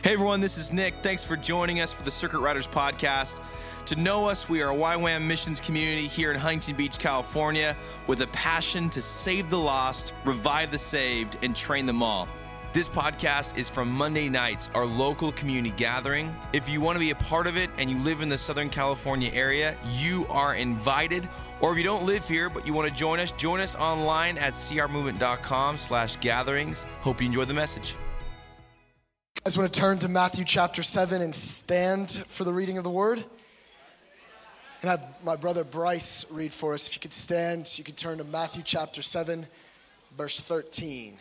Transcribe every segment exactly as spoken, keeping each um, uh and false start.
Hey everyone, this is Nick. Thanks for joining us for the Circuit Riders podcast. To know us, we are a Y WAM missions community here in Huntington Beach, California, with a passion to save the lost, revive the saved, and train them all. This podcast is from Monday nights, our local community gathering. If you want to be a part of it and you live in the Southern California area, you are invited. Or if you don't live here but you want to join us, join us online at crmovement.com slash gatherings. Hope you enjoy the message. I just want to turn to Matthew chapter seven and stand for the reading of the word. And have my brother Bryce read for us. If you could stand, you could turn to Matthew chapter seven, verse thirteen.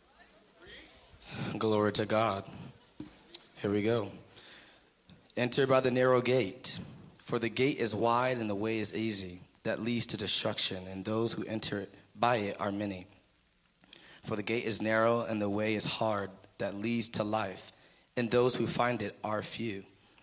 Glory to God. Here we go. Enter by the narrow gate, for the gate is wide and the way is easy that leads to destruction, and those who enter by it are many. For the gate is narrow and the way is hard that leads to life, and those who find it are few.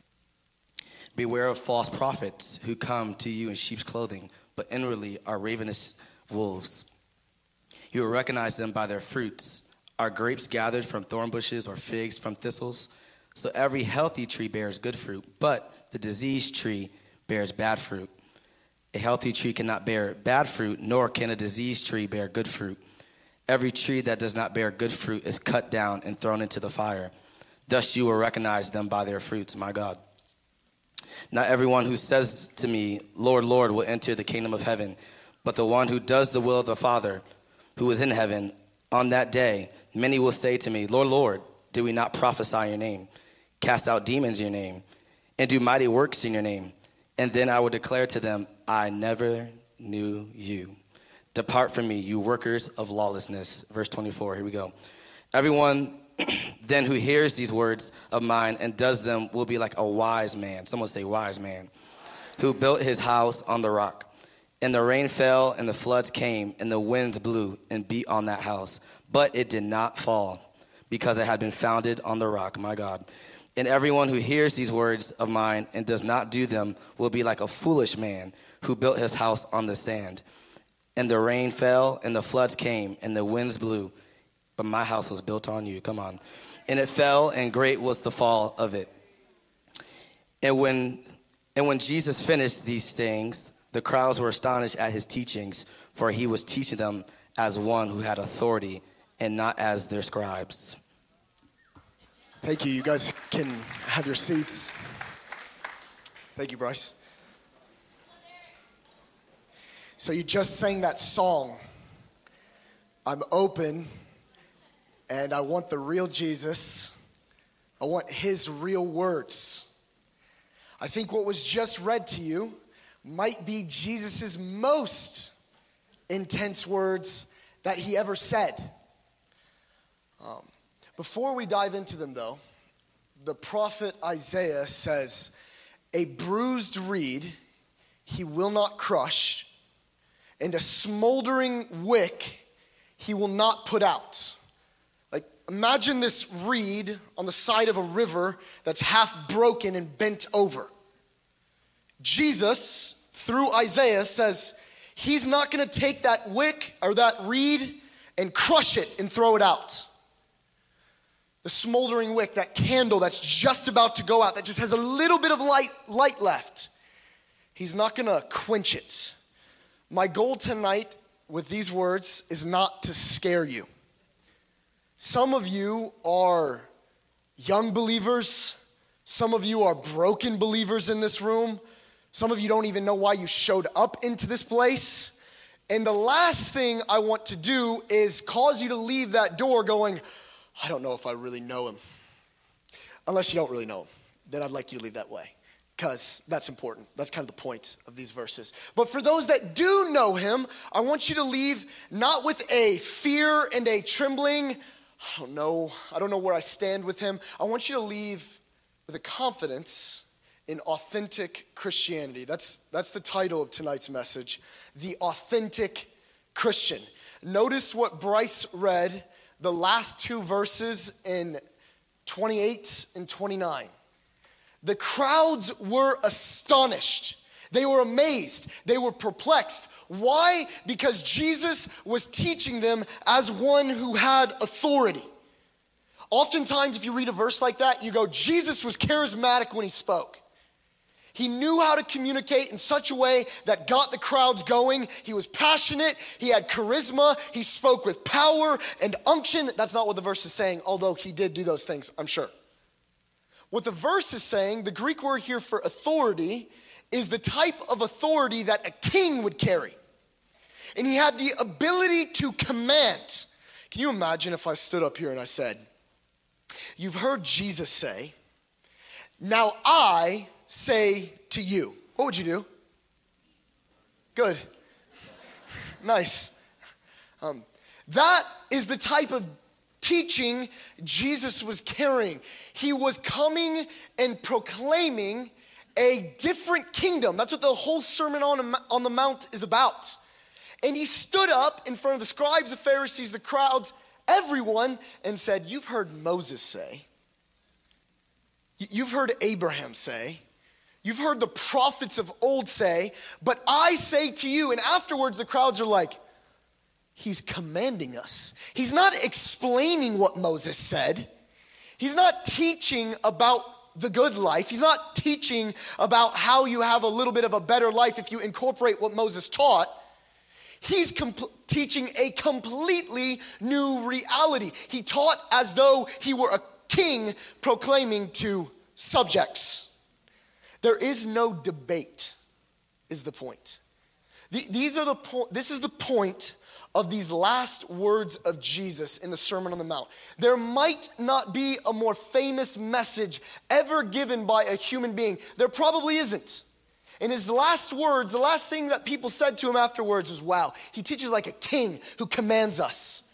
Beware of false prophets who come to you in sheep's clothing, but inwardly are ravenous wolves. You will recognize them by their fruits. Are grapes gathered from thorn bushes or figs from thistles? So every healthy tree bears good fruit, but the diseased tree bears bad fruit. A healthy tree cannot bear bad fruit, nor can a diseased tree bear good fruit. Every tree that does not bear good fruit is cut down and thrown into the fire. Thus you will recognize them by their fruits, my God. Not everyone who says to me, Lord, Lord, will enter the kingdom of heaven, but the one who does the will of the Father who is in heaven. On that day, many will say to me, Lord, Lord, did we not prophesy in your name, cast out demons in your name, and do mighty works in your name? And then I will declare to them, I never knew you. Depart from me, you workers of lawlessness. Verse twenty-four, here we go. Everyone then who hears these words of mine and does them will be like a wise man. Someone say wise man. Who built his house on the rock. And the rain fell and the floods came and the winds blew and beat on that house. But it did not fall because it had been founded on the rock, my God. And everyone who hears these words of mine and does not do them will be like a foolish man who built his house on the sand. And the rain fell, and the floods came, and the winds blew. But my house was built on you. Come on. And it fell, and great was the fall of it. And when and when Jesus finished these things, the crowds were astonished at his teachings, for he was teaching them as one who had authority, and not as their scribes. Thank you. You guys can have your seats. Thank you, Bryce. So you just sang that song, I'm open, and I want the real Jesus. I want his real words. I think what was just read to you might be Jesus' most intense words that he ever said. Um, before we dive into them, though, the prophet Isaiah says, a bruised reed he will not crush, and a smoldering wick he will not put out. Like, imagine this reed on the side of a river that's half broken and bent over. Jesus, through Isaiah, says he's not going to take that wick or that reed and crush it and throw it out. The smoldering wick, that candle that's just about to go out, that just has a little bit of light, light left, he's not going to quench it. My goal tonight with these words is not to scare you. Some of you are young believers. Some of you are broken believers in this room. Some of you don't even know why you showed up into this place. And the last thing I want to do is cause you to leave that door going, I don't know if I really know him. Unless you don't really know him, then I'd like you to leave that way, because that's important. That's kind of the point of these verses. But for those that do know him, I want you to leave not with a fear and a trembling, I don't know, I don't know where I stand with him. I want you to leave with a confidence in authentic Christianity. That's, that's the title of tonight's message, The Authentic Christian. Notice what Bryce read, the last two verses in twenty-eight and twenty-nine. The crowds were astonished. They were amazed. They were perplexed. Why? Because Jesus was teaching them as one who had authority. Oftentimes, if you read a verse like that, you go, Jesus was charismatic when he spoke. He knew how to communicate in such a way that got the crowds going. He was passionate. He had charisma. He spoke with power and unction. That's not what the verse is saying, although he did do those things, I'm sure. What the verse is saying, the Greek word here for authority, is the type of authority that a king would carry. And he had the ability to command. Can you imagine if I stood up here and I said, you've heard Jesus say, now I say to you. What would you do? Good. Nice. Um, that is the type of teaching Jesus was carrying. He was coming and proclaiming a different kingdom. That's what the whole Sermon on, on the Mount is about. And he stood up in front of the scribes, the Pharisees, the crowds, everyone, and said, you've heard Moses say, you've heard Abraham say, you've heard the prophets of old say, but I say to you, and afterwards the crowds are like, he's commanding us. He's not explaining what Moses said. He's not teaching about the good life. He's not teaching about how you have a little bit of a better life if you incorporate what Moses taught. He's comp- teaching a completely new reality. He taught as though he were a king proclaiming to subjects. There is no debate, is the point. The, these are the po- this is the point of these last words of Jesus in the Sermon on the Mount. There might not be a more famous message ever given by a human being. There probably isn't. In his last words, the last thing that people said to him afterwards was, wow, he teaches like a king who commands us.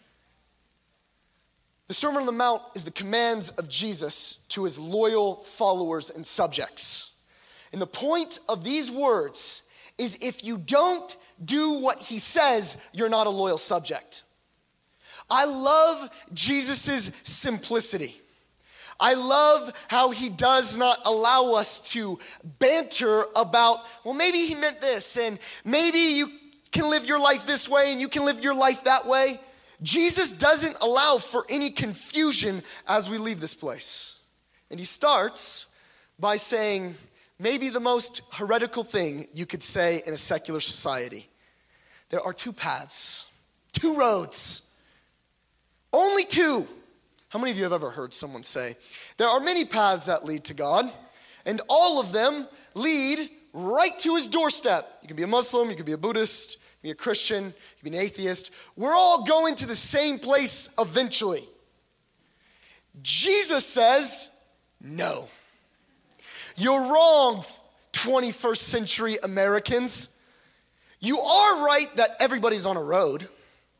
The Sermon on the Mount is the commands of Jesus to his loyal followers and subjects. And the point of these words is if you don't do what he says, you're not a loyal subject. I love Jesus' simplicity. I love how he does not allow us to banter about, well, maybe he meant this, and maybe you can live your life this way, and you can live your life that way. Jesus doesn't allow for any confusion as we leave this place. And he starts by saying, maybe the most heretical thing you could say in a secular society. There are two paths, two roads, only two. How many of you have ever heard someone say, there are many paths that lead to God, and all of them lead right to his doorstep. You can be a Muslim, you can be a Buddhist, you can be a Christian, you can be an atheist. We're all going to the same place eventually. Jesus says, no. You're wrong, twenty-first century Americans. You are right that everybody's on a road.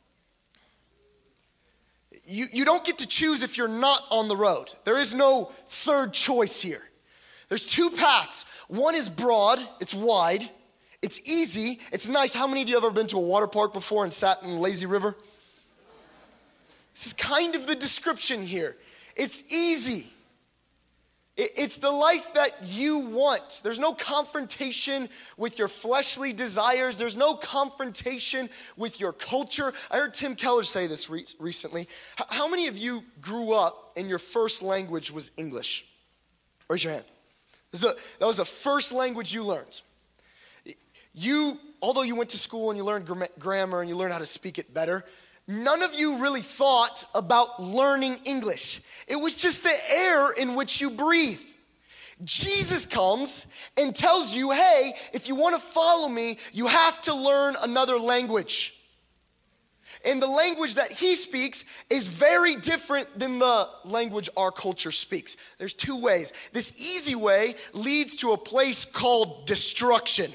You, you don't get to choose if you're not on the road. There is no third choice here. There's two paths. One is broad, it's wide, it's easy, it's nice. How many of you have ever been to a water park before and sat in the lazy river? This is kind of the description here. It's easy. It's the life that you want. There's no confrontation with your fleshly desires. There's no confrontation with your culture. I heard Tim Keller say this re- recently. How many of you grew up and your first language was English? Raise your hand. That was the, that was the first language you learned. You, although you went to school and you learned gra- grammar and you learned how to speak it better, none of you really thought about learning English. It was just the air in which you breathe. Jesus comes and tells you, hey, if you want to follow me, you have to learn another language. And the language that he speaks is very different than the language our culture speaks. There's two ways. This easy way leads to a place called destruction.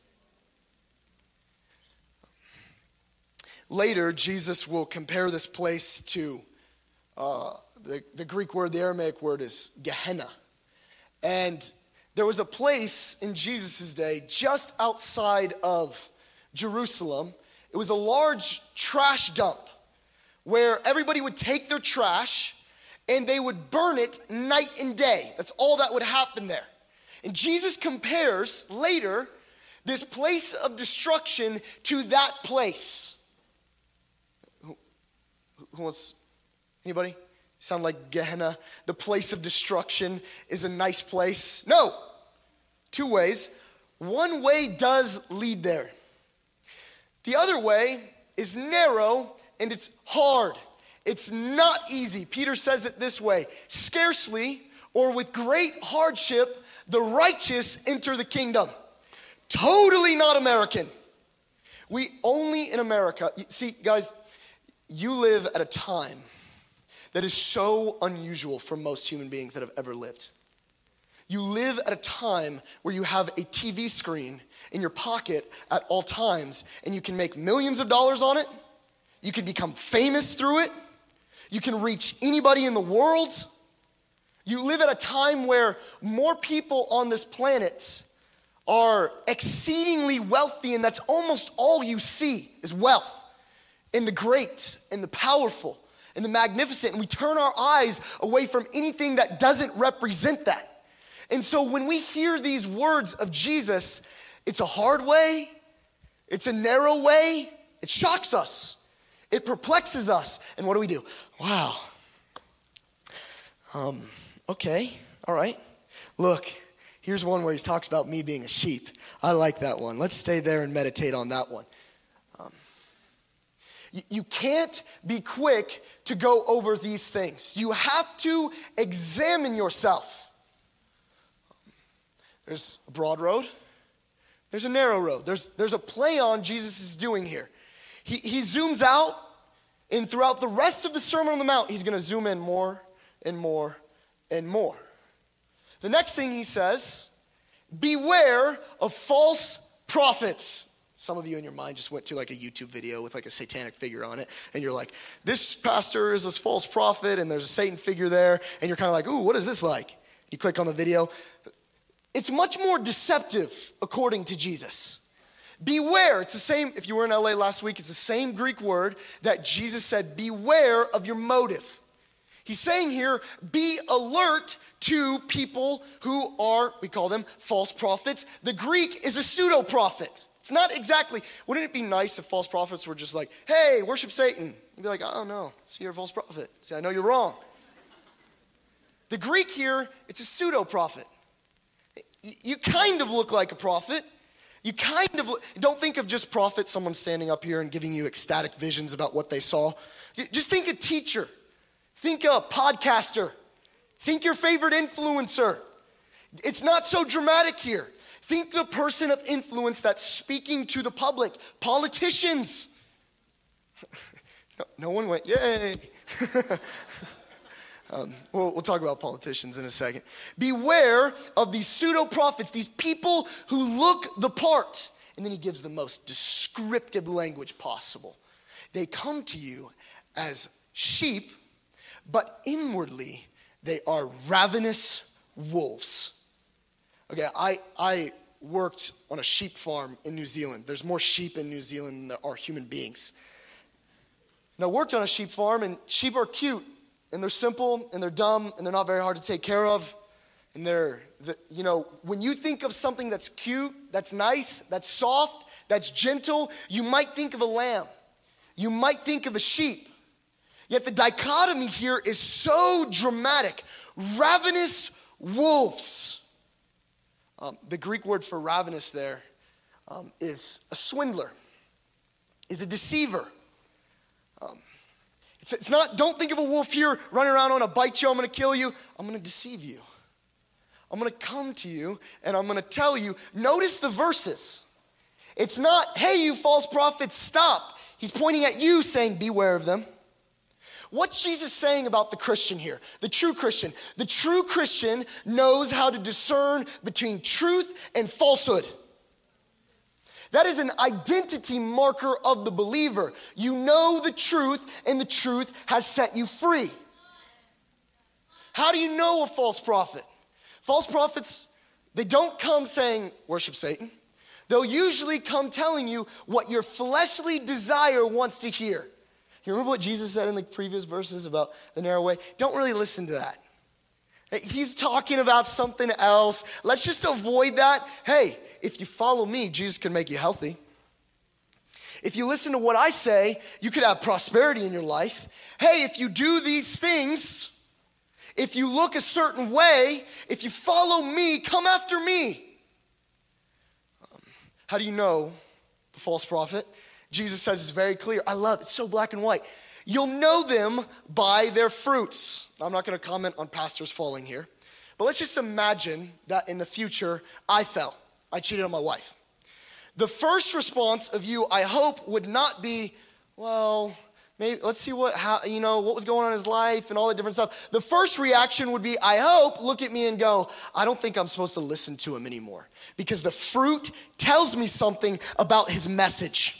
Later, Jesus will compare this place to uh, the, the Greek word, the Aramaic word is Gehenna. And there was a place in Jesus' day just outside of Jerusalem. It was a large trash dump where everybody would take their trash and they would burn it night and day. That's all that would happen there. And Jesus compares later this place of destruction to that place. Who wants, anybody? Sound like Gehenna, the place of destruction, is a nice place. No, two ways. One way does lead there. The other way is narrow and it's hard. It's not easy. Peter says it this way: scarcely or with great hardship, the righteous enter the kingdom. Totally not American. We only in America, see guys, you live at a time that is so unusual for most human beings that have ever lived. You live at a time where you have a T V screen in your pocket at all times, and you can make millions of dollars on it. You can become famous through it. You can reach anybody in the world. You live at a time where more people on this planet are exceedingly wealthy, and that's almost all you see is wealth and the great and the powerful and the magnificent, and we turn our eyes away from anything that doesn't represent that. And so when we hear these words of Jesus, it's a hard way, it's a narrow way, it shocks us, it perplexes us, and what do we do? Wow, um, okay, all right, look, here's one where he talks about me being a sheep. I like that one. Let's stay there and meditate on that one. Um, you, you can't be quick to go over these things. You have to examine yourself. There's a broad road. There's a narrow road. There's, there's a play on Jesus is doing here. He, he zooms out, and throughout the rest of the Sermon on the Mount, he's going to zoom in more and more and more. The next thing he says, beware of false prophets. Some of you in your mind just went to like a YouTube video with like a satanic figure on it, and you're like, this pastor is this false prophet, and there's a Satan figure there, and you're kind of like, ooh, what is this like? You click on the video. It's much more deceptive, according to Jesus. Beware, it's the same, if you were in L A last week, it's the same Greek word that Jesus said, beware of your motive. He's saying here, be alert to people who are, we call them false prophets. The Greek is a pseudo-prophet. It's not exactly, wouldn't it be nice if false prophets were just like, hey, worship Satan? You'd be like, oh no, see, you're a false prophet. See, I know you're wrong. The Greek here, it's a pseudo-prophet. You kind of look like a prophet. You kind of, don't think of just prophet, someone standing up here and giving you ecstatic visions about what they saw. Just think a teacher. Think a podcaster. Think your favorite influencer. It's not so dramatic here. Think the person of influence that's speaking to the public. Politicians. No, no one went, yay. Um, we'll, we'll talk about politicians in a second. Beware of these pseudo-prophets, these people who look the part. And then he gives the most descriptive language possible. They come to you as sheep, but inwardly they are ravenous wolves. Okay, I, I worked on a sheep farm in New Zealand. There's more sheep in New Zealand than there are human beings. And I worked on a sheep farm, and sheep are cute. And they're simple, and they're dumb, and they're not very hard to take care of. And they're, the, you know, when you think of something that's cute, that's nice, that's soft, that's gentle, you might think of a lamb. You might think of a sheep. Yet the dichotomy here is so dramatic. Ravenous wolves. Um, the Greek word for ravenous there um, is a swindler, is a deceiver. Um, It's, it's not, don't think of a wolf here running around, I'm gonna bite you, I'm gonna kill you. I'm gonna deceive you. I'm gonna come to you and I'm gonna tell you. Notice the verses. It's not, hey, you false prophets, stop. He's pointing at you saying, beware of them. What's Jesus saying about the Christian here? The true Christian. The true Christian knows how to discern between truth and falsehood. That is an identity marker of the believer. You know the truth, and the truth has set you free. How do you know a false prophet? False prophets, they don't come saying, worship Satan. They'll usually come telling you what your fleshly desire wants to hear. You remember what Jesus said in the previous verses about the narrow way? Don't really listen to that. He's talking about something else. Let's just avoid that. Hey, if you follow me, Jesus can make you healthy. If you listen to what I say, you could have prosperity in your life. Hey, if you do these things, If you look a certain way, if you follow me, come after me. Um, how do you know the false prophet? Jesus says it's very clear. I love it. It's so black and white. You'll know them by their fruits. I'm not going to comment on pastors falling here. But let's just imagine that in the future, I fell. I cheated on my wife. The first response of you, I hope, would not be, well, maybe let's see what, how, you know, what was going on in his life and all that different stuff. The first reaction would be, I hope, look at me and go, I don't think I'm supposed to listen to him anymore. Because the fruit tells me something about his message.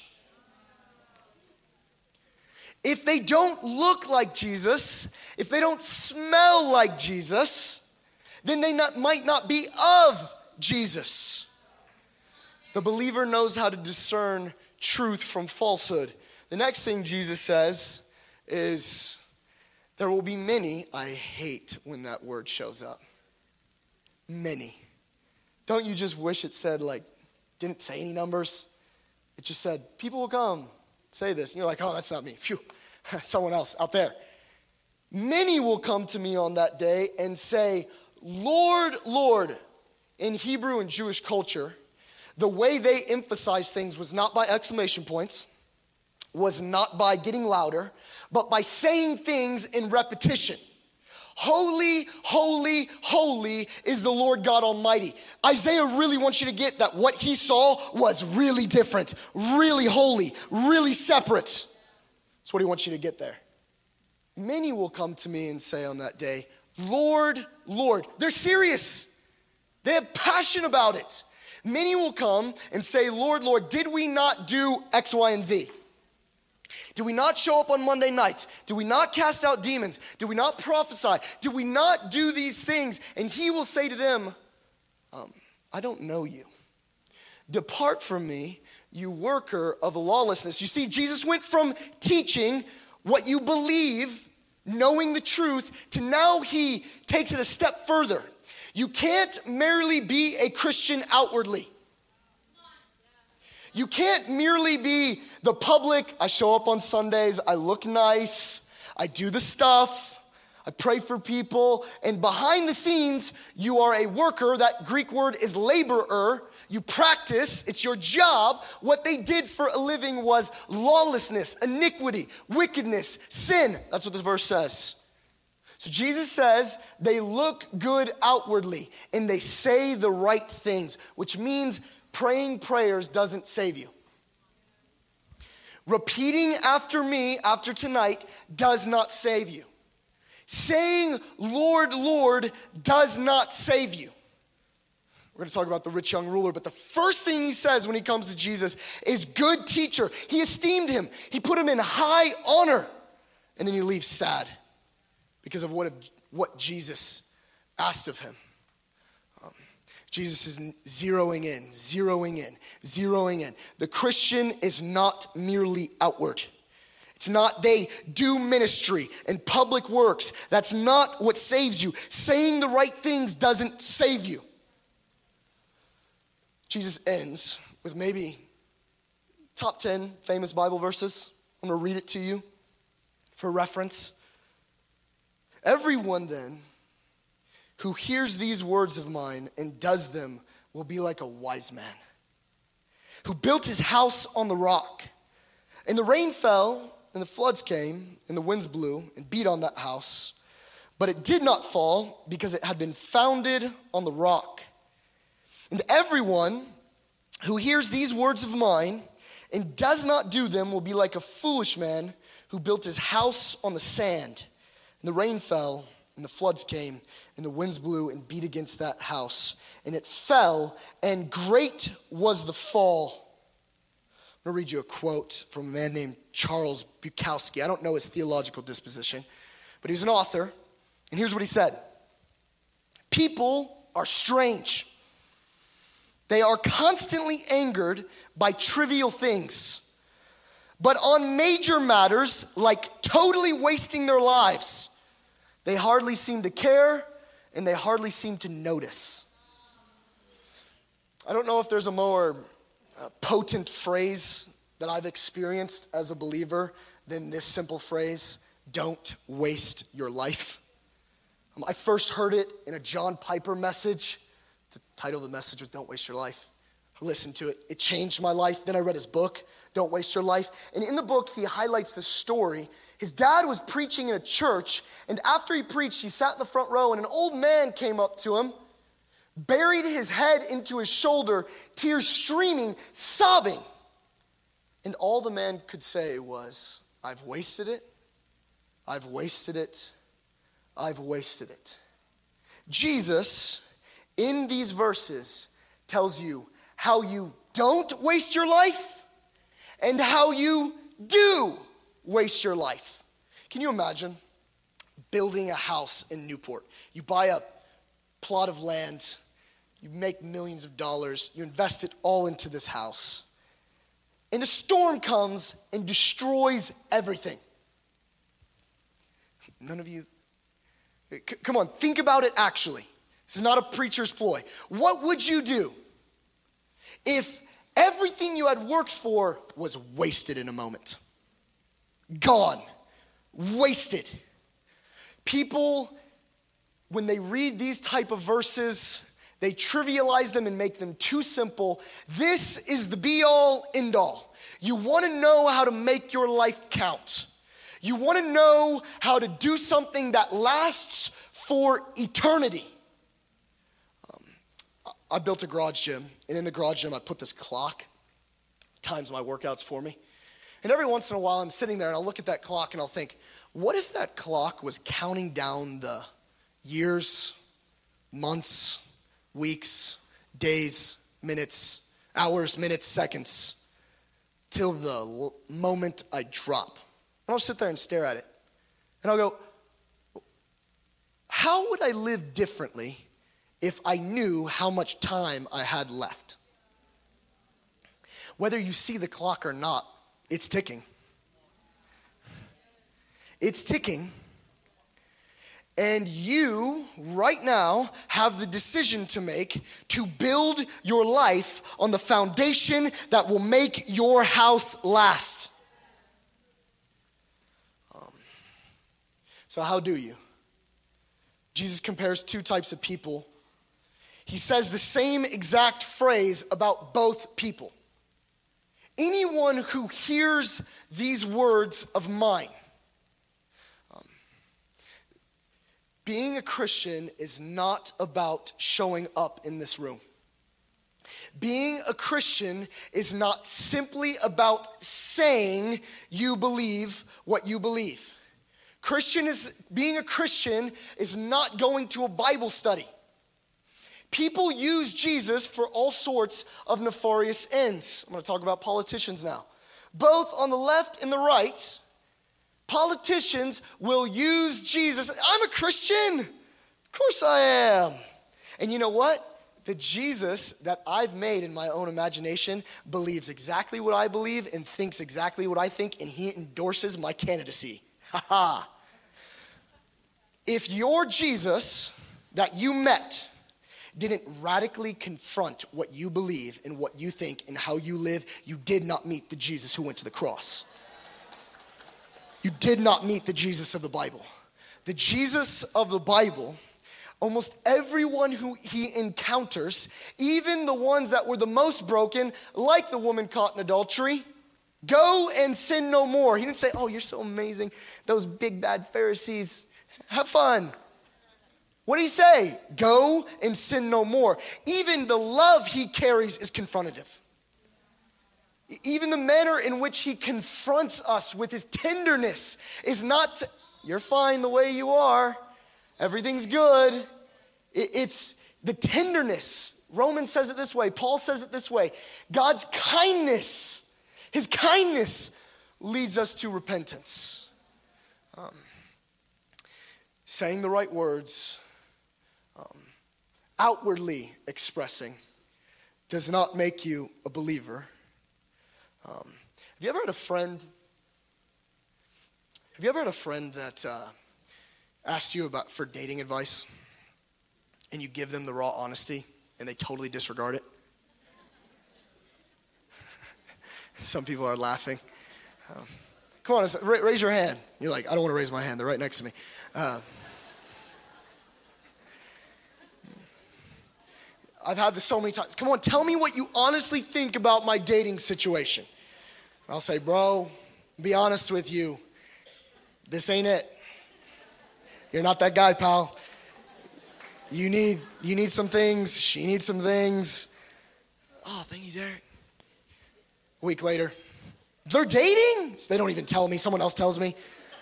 If they don't look like Jesus, if they don't smell like Jesus, then they not, might not be of Jesus. The believer knows how to discern truth from falsehood. The next thing Jesus says is, there will be many. I hate when that word shows up. Many. Don't you just wish it said, like, didn't say any numbers? It just said, people will come, say this. And you're like, oh, that's not me. Phew, someone else out there. Many will come to me on that day and say, Lord, Lord. In Hebrew and Jewish culture, the way they emphasized things was not by exclamation points, was not by getting louder, but by saying things in repetition. Holy, holy, holy is the Lord God Almighty. Isaiah really wants you to get that what he saw was really different, really holy, really separate. That's what he wants you to get there. Many will come to me and say on that day, Lord, Lord. They're serious. They have passion about it. Many will come and say, Lord, Lord, did we not do X, Y, and Z? Did we not show up on Monday nights? Did we not cast out demons? Did we not prophesy? Did we not do these things? And he will say to them, um, I don't know you. Depart from me, you worker of lawlessness. You see, Jesus went from teaching what you believe, knowing the truth, to now he takes it a step further. You can't merely be a Christian outwardly. You can't merely be the public, I show up on Sundays, I look nice, I do the stuff, I pray for people, and behind the scenes, you are a worker. That Greek word is laborer. You practice, it's your job. What they did for a living was lawlessness, iniquity, wickedness, sin. That's what this verse says. So Jesus says they look good outwardly and they say the right things, which means praying prayers doesn't save you. Repeating after me after tonight does not save you. Saying, Lord, Lord, does not save you. We're going to talk about the rich young ruler, but the first thing he says when he comes to Jesus is good teacher. He esteemed him. He put him in high honor. And then he leaves sad because of what, what Jesus asked of him. Um, Jesus is zeroing in, zeroing in, zeroing in. The Christian is not merely outward. It's not they do ministry and public works. That's not what saves you. Saying the right things doesn't save you. Jesus ends with maybe top ten famous Bible verses. I'm going to read it to you for reference. Everyone then who hears these words of mine and does them will be like a wise man who built his house on the rock. And the rain fell, and the floods came, and the winds blew and beat on that house. But it did not fall because it had been founded on the rock. And everyone who hears these words of mine and does not do them will be like a foolish man who built his house on the sand. And the rain fell, and the floods came, and the winds blew and beat against that house. And it fell, and great was the fall. I'm going to read you a quote from a man named Charles Bukowski. I don't know his theological disposition, but he's an author. And here's what he said. People are strange. They are constantly angered by trivial things. But on major matters, like totally wasting their lives, they hardly seem to care and they hardly seem to notice. I don't know if there's a more uh, potent phrase that I've experienced as a believer than this simple phrase, don't waste your life. Um, I first heard it in a John Piper message. The title of the message was Don't Waste Your Life. I listened to it. It changed my life. Then I read his book, Don't Waste Your Life. And in the book, he highlights the story. His dad was preaching in a church, and after he preached, he sat in the front row, and an old man came up to him, buried his head into his shoulder, tears streaming, sobbing. And all the man could say was, I've wasted it, I've wasted it, I've wasted it. Jesus, in these verses, tells you how you don't waste your life and how you do waste your life. Can you imagine building a house in Newport? You buy a plot of land, you make millions of dollars, you invest it all into this house, and a storm comes and destroys everything. None of you, c- come on, think about it actually. This is not a preacher's ploy. What would you do if everything you had worked for was wasted in a moment? Gone, wasted. People, when they read these type of verses, they trivialize them and make them too simple. This is the be-all, end-all. You want to know how to make your life count. You want to know how to do something that lasts for eternity. Um, I built a garage gym, and in the garage gym, I put this clock, times my workouts for me. And every once in a while, I'm sitting there, and I'll look at that clock, and I'll think, what if that clock was counting down the years, months, weeks, days, minutes, hours, minutes, seconds, till the l- moment I drop? And I'll sit there and stare at it. And I'll go, how would I live differently if I knew how much time I had left? Whether you see the clock or not, it's ticking. It's ticking. And you, right now, have the decision to make to build your life on the foundation that will make your house last. Um, so how do you? Jesus compares two types of people. He says the same exact phrase about both people. Anyone who hears these words of mine. Um, being a Christian is not about showing up in this room. Being a Christian is not simply about saying you believe what you believe. Christian is, being a Christian is not going to a Bible study. People use Jesus for all sorts of nefarious ends. I'm going to talk about politicians now. Both on the left and the right, politicians will use Jesus. I'm a Christian. Of course I am. And you know what? The Jesus that I've made in my own imagination believes exactly what I believe and thinks exactly what I think, and he endorses my candidacy. Ha ha. If your Jesus that you met didn't radically confront what you believe and what you think and how you live, you did not meet the Jesus who went to the cross. You did not meet the Jesus of the Bible. The Jesus of the Bible, almost everyone who he encounters, even the ones that were the most broken, like the woman caught in adultery, go and sin no more. He didn't say, oh, you're so amazing. Those big bad Pharisees, have fun. What did he say? Go and sin no more. Even the love he carries is confrontative. Even the manner in which he confronts us with his tenderness is not, to, you're fine the way you are. Everything's good. It's the tenderness. Romans says it this way. Paul says it this way. God's kindness, his kindness leads us to repentance. Um, saying the right words, Um, outwardly expressing does not make you a believer. Um, have you ever had a friend? Have you ever had a friend that uh, asked you about for dating advice, and you give them the raw honesty, and they totally disregard it? Some people are laughing. Um, come on, raise your hand. You're like, I don't want to raise my hand. They're right next to me. Uh, I've had this so many times. Come on, tell me what you honestly think about my dating situation. And I'll say, bro, be honest with you. This ain't it. You're not that guy, pal. You need, you need some things. She needs some things. Oh, thank you, Derek. A week later, they're dating? They don't even tell me. Someone else tells me.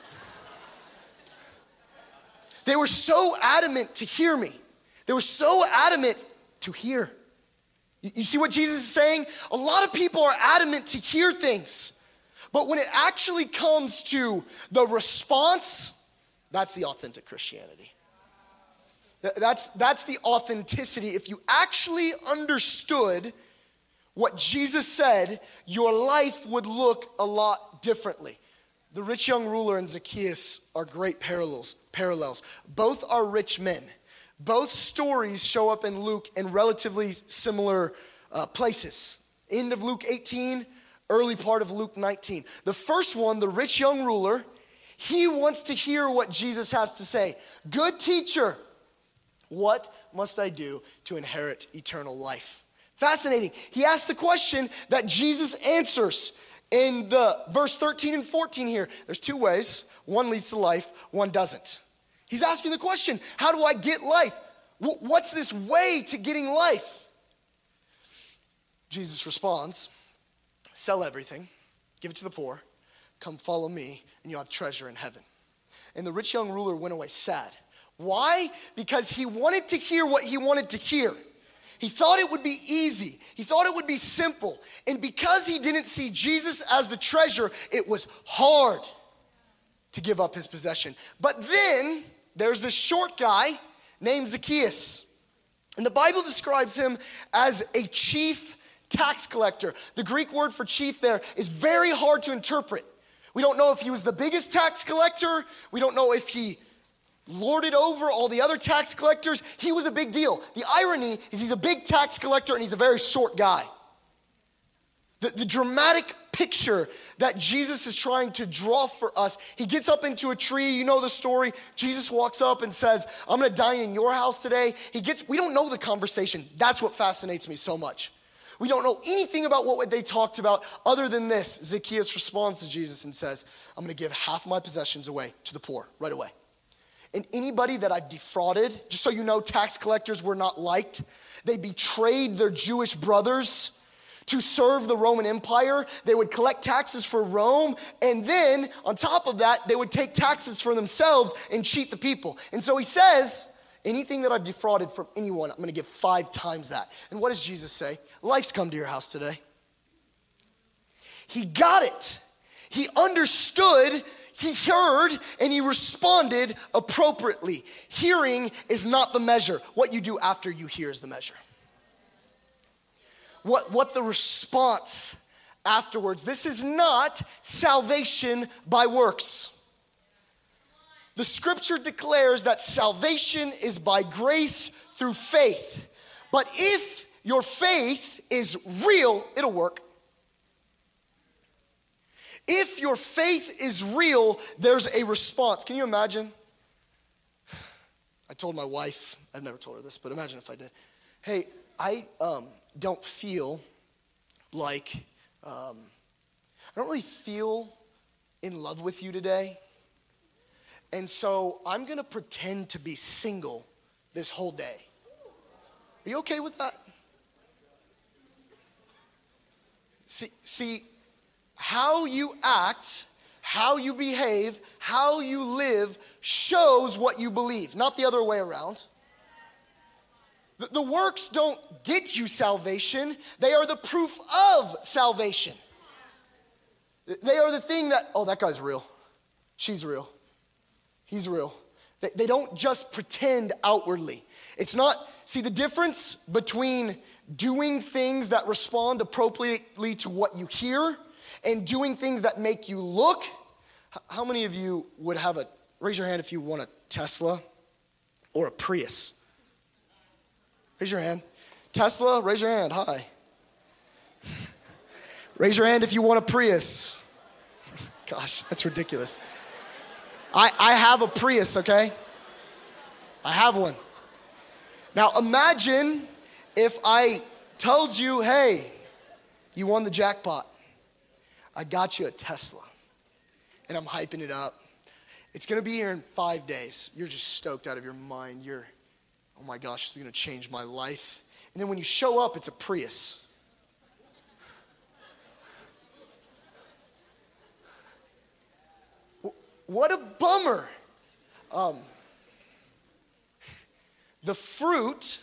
They were so adamant to hear me. They were so adamant to hear. You, you see what Jesus is saying? A lot of people are adamant to hear things. But when it actually comes to the response, that's the authentic Christianity. That's, that's the authenticity. If you actually understood what Jesus said, your life would look a lot differently. The rich young ruler and Zacchaeus are great parallels. Parallels. Both are rich men. Both stories show up in Luke in relatively similar uh, places. End of Luke eighteen, early part of Luke nineteen. The first one, the rich young ruler, he wants to hear what Jesus has to say. Good teacher, what must I do to inherit eternal life? Fascinating. He asks the question that Jesus answers in the verse thirteen and fourteen here. There's two ways. One leads to life, one doesn't. He's asking the question, how do I get life? What's this way to getting life? Jesus responds, sell everything, give it to the poor, come follow me, and you'll have treasure in heaven. And the rich young ruler went away sad. Why? Because he wanted to hear what he wanted to hear. He thought it would be easy. He thought it would be simple. And because he didn't see Jesus as the treasure, it was hard to give up his possession. But then there's this short guy named Zacchaeus. And the Bible describes him as a chief tax collector. The Greek word for chief there is very hard to interpret. We don't know if he was the biggest tax collector. We don't know if he lorded over all the other tax collectors. He was a big deal. The irony is he's a big tax collector and he's a very short guy. The, the dramatic picture that Jesus is trying to draw for us, he gets up into a tree. You know the story. Jesus walks up and says, I'm going to dine in your house today. He gets, we don't know the conversation. That's what fascinates me so much. We don't know anything about what they talked about other than this. Zacchaeus responds to Jesus and says, I'm going to give half my possessions away to the poor right away. And anybody that I've defrauded, just so you know, tax collectors were not liked. They betrayed their Jewish brothers to serve the Roman Empire. They would collect taxes for Rome, and then on top of that, they would take taxes for themselves and cheat the people. And so he says, anything that I've defrauded from anyone, I'm going to give five times that. And what does Jesus say? Life's come to your house today. He got it. He understood, he heard, and he responded appropriately. Hearing is not the measure. What you do after you hear is the measure. What, what the response afterwards. This is not salvation by works. The scripture declares that salvation is by grace through faith. But if your faith is real, it'll work. If your faith is real, there's a response. Can you imagine? I told my wife, I've never told her this, but imagine if I did. Hey, I um, don't feel like, um, I don't really feel in love with you today. And so I'm going to pretend to be single this whole day. Are you okay with that? See, see, how you act, how you behave, how you live shows what you believe, not the other way around. The, the works don't get you salvation. They are the proof of salvation. They are the thing that, oh, that guy's real. She's real. He's real. They, they don't just pretend outwardly. It's not, see the difference between doing things that respond appropriately to what you hear and doing things that make you look. How many of you would have a, raise your hand if you want a Tesla or a Prius? Raise your hand. Tesla, raise your hand, hi. Raise your hand if you want a Prius. Gosh, that's ridiculous. I, I have a Prius, okay? I have one. Now imagine If I told you, hey, you won the jackpot, I got you a Tesla, and I'm hyping it up. It's gonna be here in five days. You're just stoked out of your mind. You're, oh my gosh, this is gonna change my life. And then when you show up, it's a Prius. What a bummer. Um, the fruit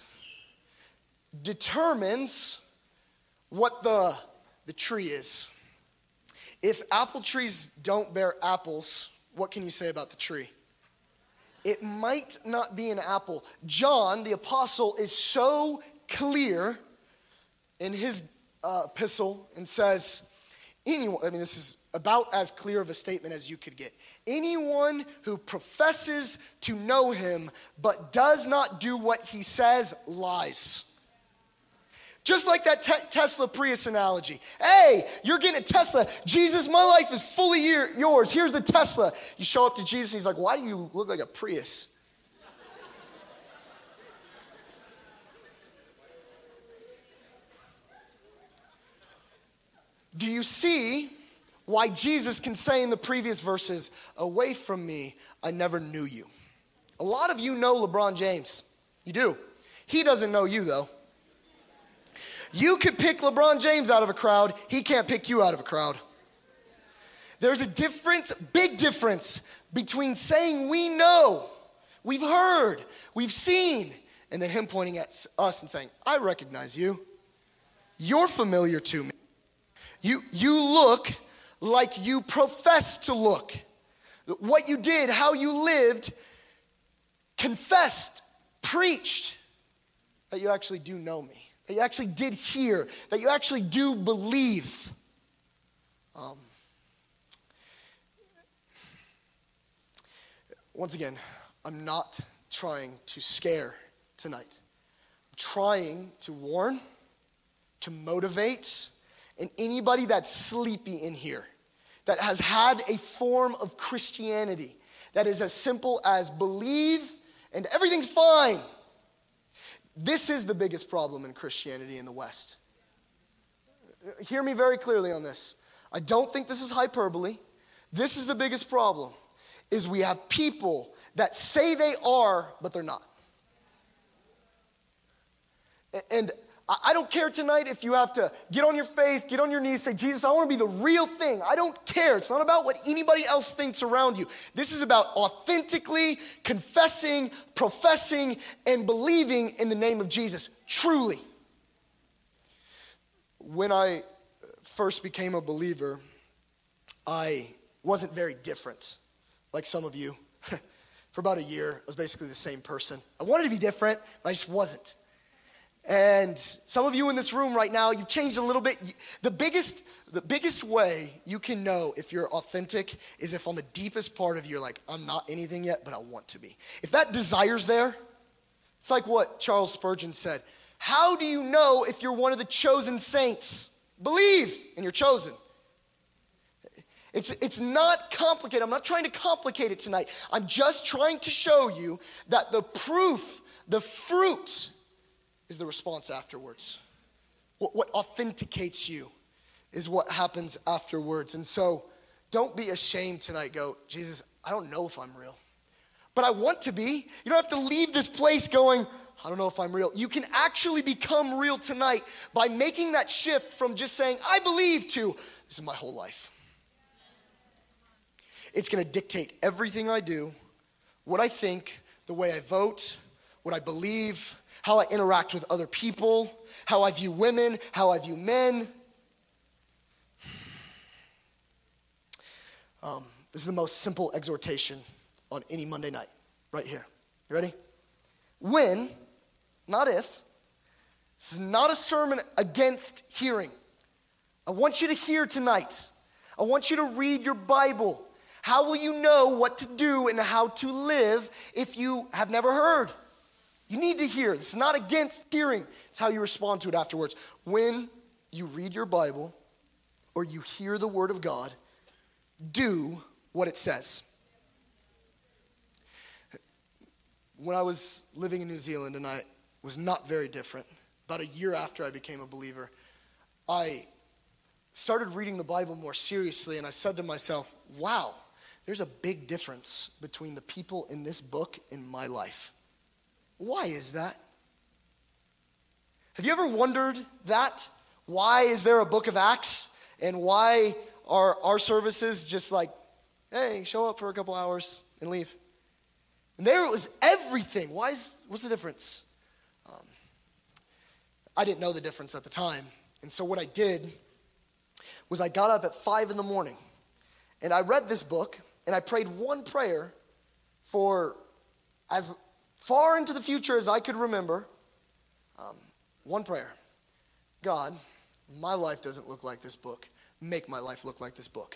determines what the, the tree is. If apple trees don't bear apples, what can you say about the tree? It might not be an apple. John, the apostle, is so clear in his uh, epistle and says, anyone, I mean, this is about as clear of a statement as you could get. Anyone who professes to know him but does not do what he says lies. Just like that te- Tesla Prius analogy. Hey, you're getting a Tesla. Jesus, my life is fully your, yours. Here's the Tesla. You show up to Jesus and he's like, why do you look like a Prius? Do you see why Jesus can say in the previous verses, away from me, I never knew you? A lot of you know LeBron James. You do. He doesn't know you though. You could pick LeBron James out of a crowd. He can't pick you out of a crowd. There's a difference, big difference, between saying we know, we've heard, we've seen, and then him pointing at us and saying, I recognize you. You're familiar to me. You, you look like you profess to look. What you did, how you lived, confessed, preached, that you actually do know me, that you actually did hear, that you actually do believe. Um, once again, I'm not trying to scare tonight. I'm trying to warn, to motivate, and anybody that's sleepy in here, that has had a form of Christianity that is as simple as believe and everything's fine. This is the biggest problem in Christianity in the West. Hear me very clearly on this. I don't think this is hyperbole. This is the biggest problem, is we have people that say they are, but they're not. And I don't care tonight if you have to get on your face, get on your knees, say, Jesus, I want to be the real thing. I don't care. It's not about what anybody else thinks around you. This is about authentically confessing, professing, and believing in the name of Jesus, truly. When I first became a believer, I wasn't very different, like some of you. For about a year, I was basically the same person. I wanted to be different, but I just wasn't. And some of you in this room right now, you've changed a little bit. The biggest, the biggest way you can know if you're authentic is if on the deepest part of you, you're like, I'm not anything yet, but I want to be. If that desire's there, it's like what Charles Spurgeon said. How do you know if you're one of the chosen saints? Believe, and you're chosen. It's, it's not complicated. I'm not trying to complicate it tonight. I'm just trying to show you that the proof, the fruit, is the response afterwards. What, what authenticates you is what happens afterwards. And so don't be ashamed tonight. Go, Jesus, I don't know if I'm real, but I want to be. You don't have to leave this place going, I don't know if I'm real. You can actually become real tonight by making that shift from just saying, I believe, to this is my whole life. It's going to dictate everything I do, what I think, the way I vote, what I believe, how I interact with other people, how I view women, how I view men. Um, this is the most simple exhortation on any Monday night, right here. You ready? When, not if, this is not a sermon against hearing. I want you to hear tonight. I want you to read your Bible. How will you know what to do and how to live if you have never heard? You need to hear. This is not against hearing. It's how you respond to it afterwards. When you read your Bible or you hear the word of God, do what it says. When I was living in New Zealand, and I was not very different, about a year after I became a believer, I started reading the Bible more seriously, and I said to myself, wow, there's a big difference between the people in this book and my life. Why is that? Have you ever wondered that? Why is there a book of Acts? And why are our services just like, hey, show up for a couple hours and leave? And there it was everything. Why is, what's the difference? Um, I didn't know the difference at the time. And so what I did was I got up at five in the morning and I read this book and I prayed one prayer for as far into the future as I could remember. Um, one prayer. God, my life doesn't look like this book. Make my life look like this book.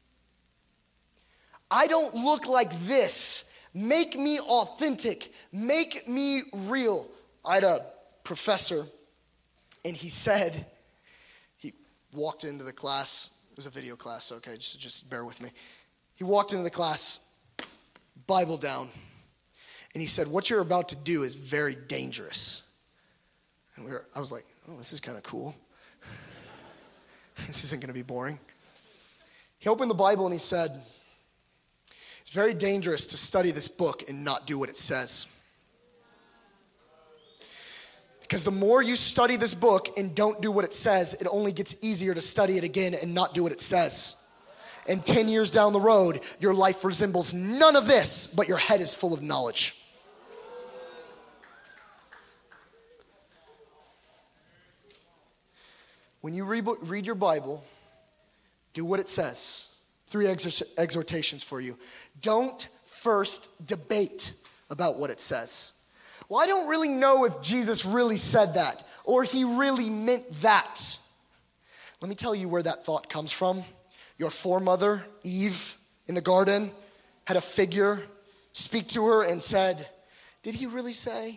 I don't look like this. Make me authentic. Make me real. I had a professor, and he said, he walked into the class. It was a video class, so okay, just, just bear with me. He walked into the class, Bible down, and he said, what you're about to do is very dangerous. And we were, I was like, oh, this is kind of cool. This isn't going to be boring. He opened the Bible and he said, it's very dangerous to study this book and not do what it says. Because the more you study this book and don't do what it says, it only gets easier to study it again and not do what it says. And ten years down the road, your life resembles none of this, but your head is full of knowledge. When you read, read your Bible, do what it says. Three exhortations for you. Don't first debate about what it says. Well, I don't really know if Jesus really said that or he really meant that. Let me tell you where that thought comes from. Your foremother, Eve, in the garden, had a figure speak to her and said, did he really say?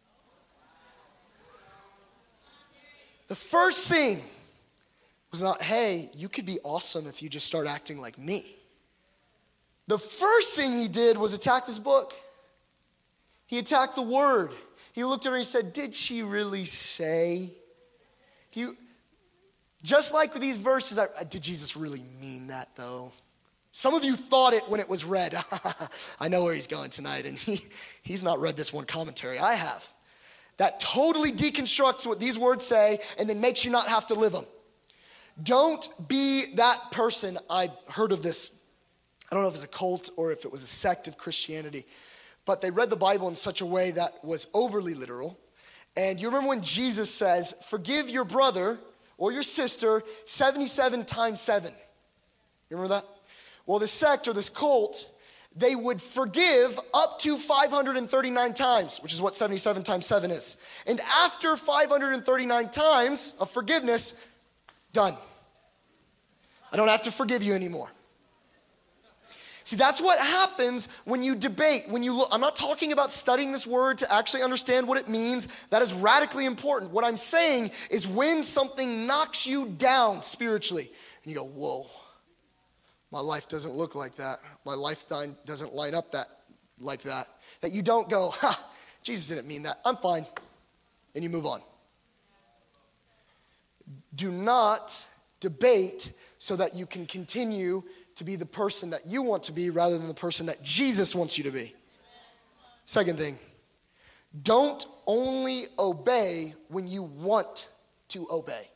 The first thing was not, hey, you could be awesome if you just start acting like me. The first thing he did was attack this book. He attacked the word. He looked at her and he said, did she really say? Do you, just like with these verses, I, did Jesus really mean that though? Some of you thought it when it was read. I know where he's going tonight, and he, he's not read this one commentary. I have. That totally deconstructs what these words say and then makes you not have to live them. Don't be that person. I heard of this. I don't know if it's a cult or if it was a sect of Christianity, but they read the Bible in such a way that was overly literal. And you remember when Jesus says, forgive your brother or your sister seventy-seven times seven. You remember that? Well, this sect or this cult, they would forgive up to five hundred thirty-nine times, which is what seventy-seven times seven is. And after five hundred thirty-nine times of forgiveness, done. I don't have to forgive you anymore. See, that's what happens when you debate, when you look. I'm not talking about studying this word to actually understand what it means. That is radically important. What I'm saying is when something knocks you down spiritually, and you go, whoa, my life doesn't look like that. My life doesn't line up that like that. That you don't go, ha, Jesus didn't mean that. I'm fine. And you move on. Do not debate so that you can continue to be the person that you want to be rather than the person that Jesus wants you to be. Second thing, don't only obey when you want to obey.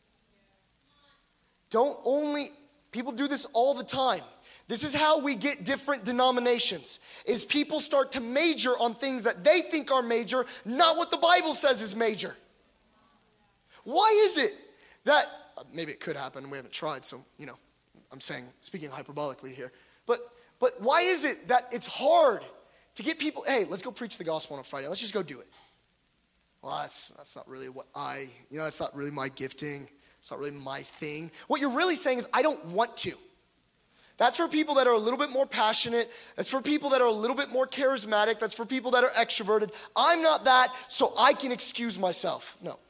Don't only, people do this all the time. This is how we get different denominations, is people start to major on things that they think are major, not what the Bible says is major. Why is it that, maybe it could happen, we haven't tried, so, you know, I'm saying, speaking hyperbolically here, but but why is it that it's hard to get people, hey, let's go preach the gospel on a Friday, let's just go do it. Well, that's that's not really what I, you know, that's not really my gifting, it's not really my thing. What you're really saying is, I don't want to. That's for people that are a little bit more passionate, that's for people that are a little bit more charismatic, that's for people that are extroverted. I'm not that, so I can excuse myself. No.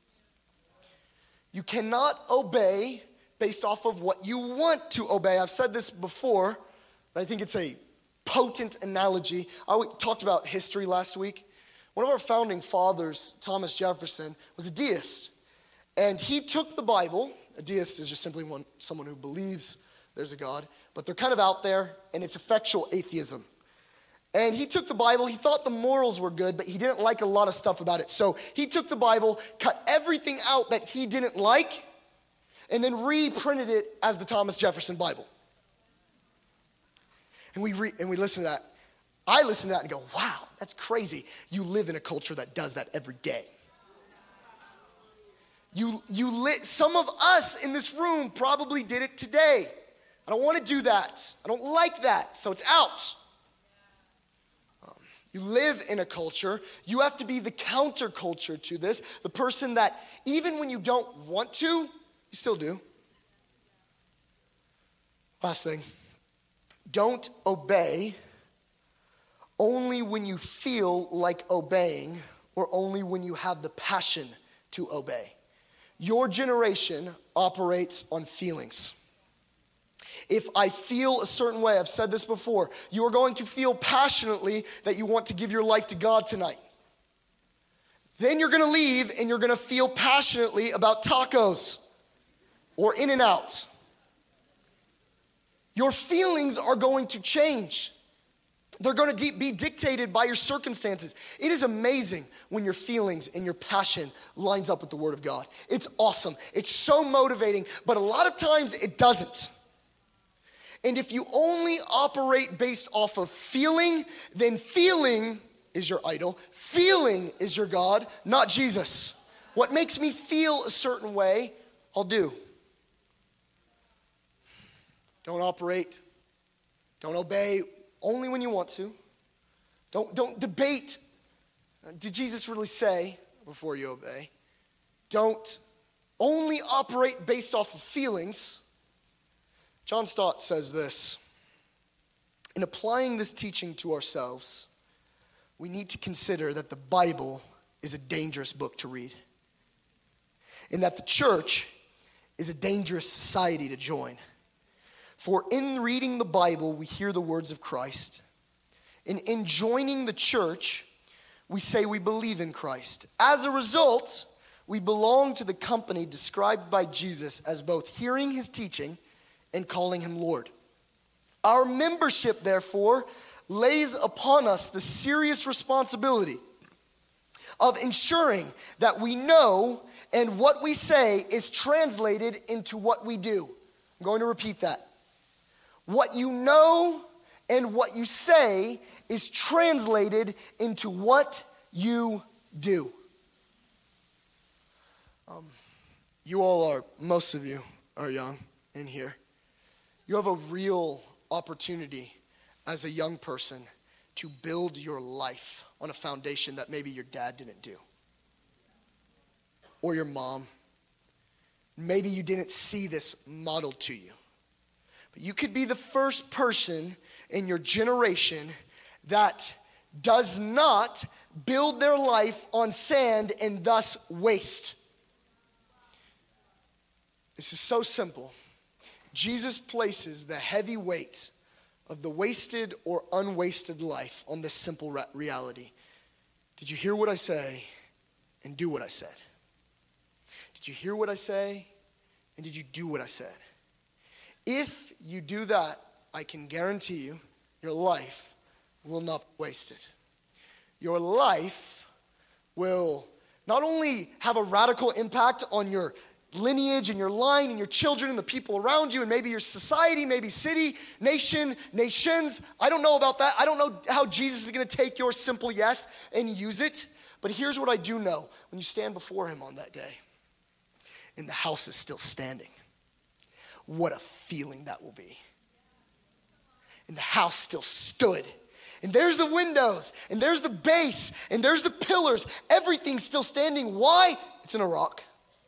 You cannot obey based off of what you want to obey. I've said this before, but I think it's a potent analogy. I talked about history last week. One of our founding fathers, Thomas Jefferson, was a deist. And he took the Bible. A deist is just simply one, someone who believes there's a God, but they're kind of out there, and it's effectual atheism. And he took the Bible, he thought the morals were good, but he didn't like a lot of stuff about it. So he took the Bible, cut everything out that he didn't like, and then reprinted it as the Thomas Jefferson Bible. And we re- and we listen to that. I listen to that and go, wow, that's crazy. You live in a culture that does that every day. You, you li- some of us in this room probably did it today. I don't want to do that. I don't like that, so it's out. Um, you live in a culture. You have to be the counterculture to this. The person that even when you don't want to, you still do. Last thing. Don't obey only when you feel like obeying or only when you have the passion to obey. Your generation operates on feelings. If I feel a certain way, I've said this before, you are going to feel passionately that you want to give your life to God tonight. Then you're going to leave and you're going to feel passionately about tacos or In-N-Out. Your feelings are going to change. They're going to be dictated by your circumstances. It is amazing when your feelings and your passion lines up with the Word of God. It's awesome. It's so motivating, but a lot of times it doesn't. And if you only operate based off of feeling, then feeling is your idol. Feeling is your God, not Jesus. What makes me feel a certain way, I'll do. Don't operate. Don't obey only when you want to. Don't, don't debate. Did Jesus really say before you obey? Don't only operate based off of feelings. John Stott says this. In applying this teaching to ourselves, we need to consider that the Bible is a dangerous book to read, and that the church is a dangerous society to join. For in reading the Bible, we hear the words of Christ. And in joining the church, we say we believe in Christ. As a result, we belong to the company described by Jesus as both hearing his teaching and calling him Lord. Our membership, therefore, lays upon us the serious responsibility of ensuring that we know and what we say is translated into what we do. I'm going to repeat that. What you know and what you say is translated into what you do. Um, you all are, most of you are young in here. You have a real opportunity as a young person to build your life on a foundation that maybe your dad didn't do. Or your mom. Maybe you didn't see this modeled to you. But you could be the first person in your generation that does not build their life on sand and thus waste. This is so simple. Jesus places the heavy weight of the wasted or unwasted life on this simple reality. Did you hear what I say and do what I said? Did you hear what I say and did you do what I said? If you do that, I can guarantee you, your life will not be wasted. Your life will not only have a radical impact on your lineage and your line and your children and the people around you and maybe your society, maybe city, nation, nations. I don't know about that. I don't know how Jesus is going to take your simple yes and use it. But here's what I do know. When you stand before him on that day and the house is still standing, what a feeling that will be. And the house still stood. And there's the windows, and there's the base, and there's the pillars. Everything's still standing. Why? It's in a rock.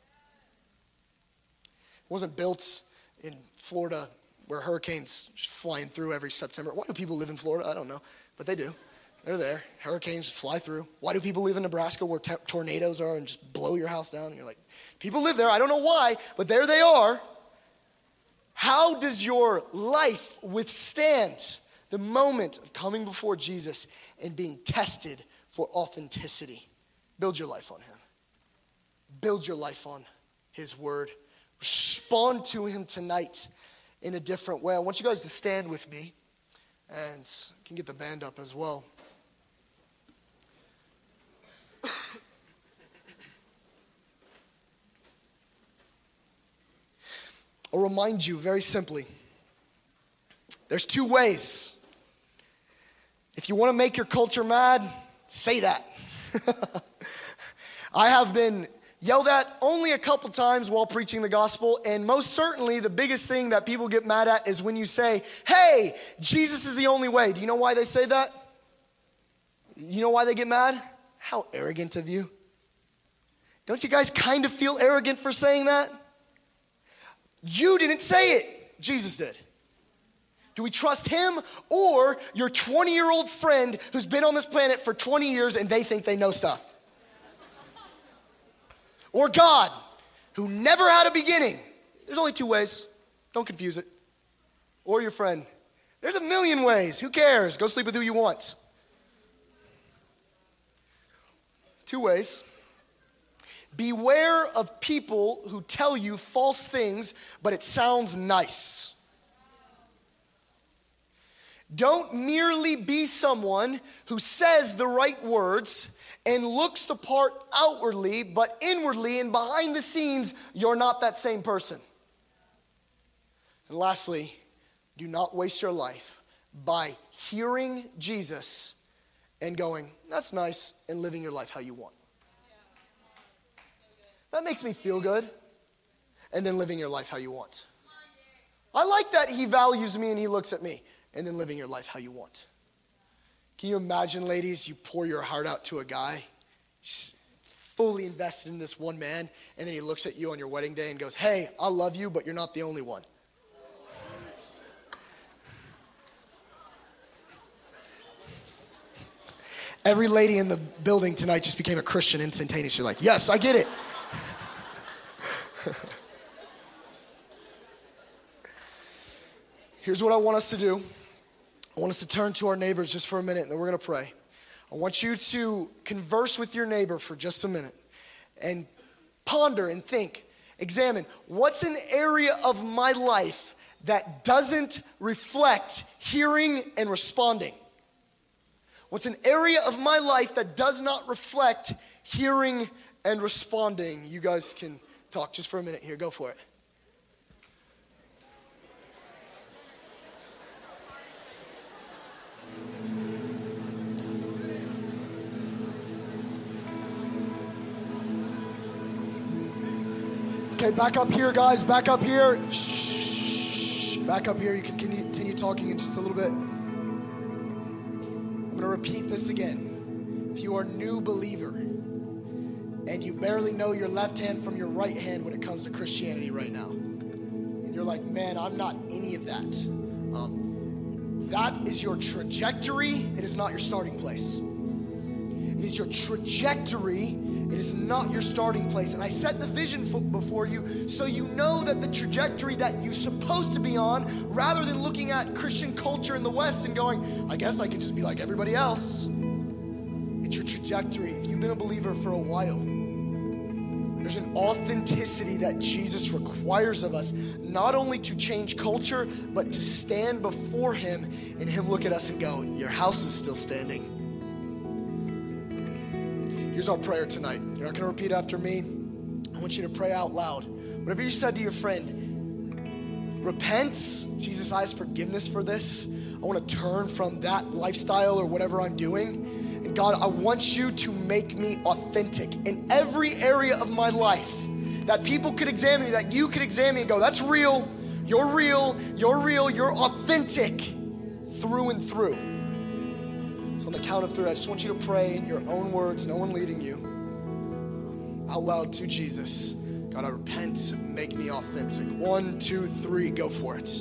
It wasn't built in Florida where hurricanes just flying through every September. Why do people live in Florida? I don't know, but they do. They're there. Hurricanes fly through. Why do people live in Nebraska where t- tornadoes are and just blow your house down? And you're like, people live there. I don't know why, but there they are. How does your life withstand the moment of coming before Jesus and being tested for authenticity. Build your life on him. Build your life on his word. Respond to him tonight in a different way. I want you guys to stand with me, and you can get the band up as well. I'll remind you very simply, there's two ways. If you want to make your culture mad, say that. I have been yelled at only a couple times while preaching the gospel, and most certainly the biggest thing that people get mad at is when you say, hey, Jesus is the only way. Do you know why they say that? You know why they get mad? How arrogant of you. Don't you guys kind of feel arrogant for saying that? You didn't say it. Jesus did. Do we trust him or your twenty-year-old friend who's been on this planet for twenty years and they think they know stuff? Or God, who never had a beginning? There's only two ways. Don't confuse it. Or your friend. There's a million ways. Who cares? Go sleep with who you want. Two ways. Beware of people who tell you false things, but it sounds nice. Don't merely be someone who says the right words and looks the part outwardly, but inwardly and behind the scenes, you're not that same person. And lastly, do not waste your life by hearing Jesus and going, that's nice, and living your life how you want. That makes me feel good. And then living your life how you want. I like that he values me and he looks at me. And then living your life how you want. Can you imagine, ladies, you pour your heart out to a guy, he's fully invested in this one man, and then he looks at you on your wedding day and goes, hey, I love you, but you're not the only one. Every lady in the building tonight just became a Christian instantaneously. You're like, yes, I get it. Here's what I want us to do. I want us to turn to our neighbors just for a minute, and then we're going to pray. I want you to converse with your neighbor for just a minute and ponder and think, examine, what's an area of my life that doesn't reflect hearing and responding? What's an area of my life that does not reflect hearing and responding? You guys can talk just for a minute here. Go for it. Okay, back up here, guys. Back up here. Shh. Back up here. You can continue talking in just a little bit. I'm going to repeat this again. If you are a new believer and you barely know your left hand from your right hand when it comes to Christianity right now, and you're like, man, I'm not any of that. Um, that is your trajectory. It is not your starting place. It is your trajectory. It is not your starting place. And I set the vision before you so you know that the trajectory that you're supposed to be on, rather than looking at Christian culture in the West and going, I guess I can just be like everybody else. It's your trajectory. If you've been a believer for a while, there's an authenticity that Jesus requires of us, not only to change culture, but to stand before him and him look at us and go, your house is still standing. Here's our prayer tonight. You're not going to repeat after me. I want you to pray out loud. Whatever you said to your friend, repent. Jesus, I ask forgiveness for this. I want to turn from that lifestyle or whatever I'm doing. And God, I want you to make me authentic in every area of my life, that people could examine me, that you could examine me and go, that's real, you're real, you're real, you're authentic through and through. So on the count of three, I just want you to pray in your own words, no one leading you, out loud to Jesus. God, I repent, make me authentic. One, two, three, go for it.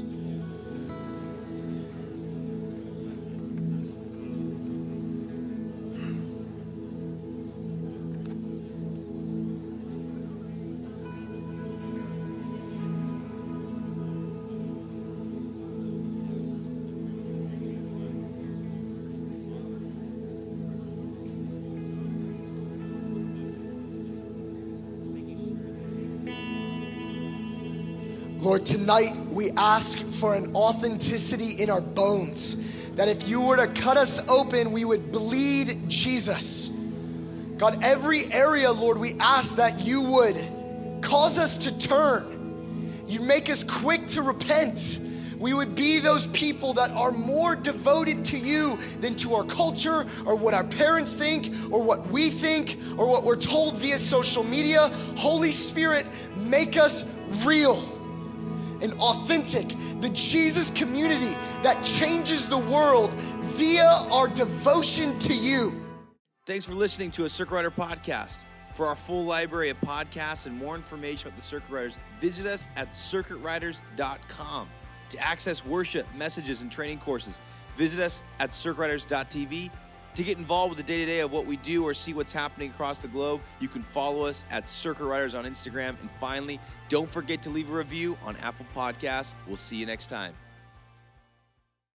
Lord, tonight we ask for an authenticity in our bones, that if you were to cut us open, we would bleed Jesus. God, every area, Lord, we ask that you would cause us to turn. You make us quick to repent. We would be those people that are more devoted to you than to our culture or what our parents think or what we think or what we're told via social media. Holy Spirit, make us real and authentic, the Jesus community that changes the world via our devotion to you. Thanks for listening to a Circuit Rider podcast. For our full library of podcasts and more information about the Circuit Riders, visit us at circuit riders dot com. To access worship, messages, and training courses, visit us at circuit riders dot t v. To get involved with the day-to-day of what we do or see what's happening across the globe, you can follow us at Circuit Riders on Instagram. And finally, don't forget to leave a review on Apple Podcasts. We'll see you next time.